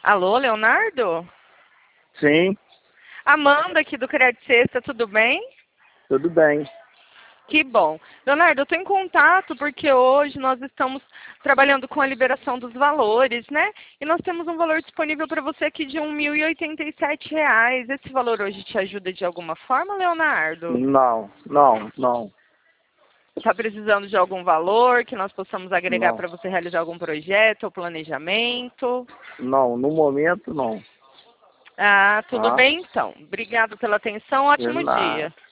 Alô, Leonardo? Sim, Amanda aqui do Crédito Sexta, tudo bem? tudo bem. Que bom. Leonardo, eu estou em contato porque hoje nós estamos trabalhando com a liberação dos valores, né? E nós temos um valor disponível para você aqui de R$ 1.087. Esse valor hoje te ajuda de alguma forma, Leonardo? Não. Está precisando de algum valor que nós possamos agregar Não, para você realizar algum projeto ou planejamento? não, no momento não. Ah, tudo Tá? bem então. Obrigado pela atenção, De ótimo nada. dia.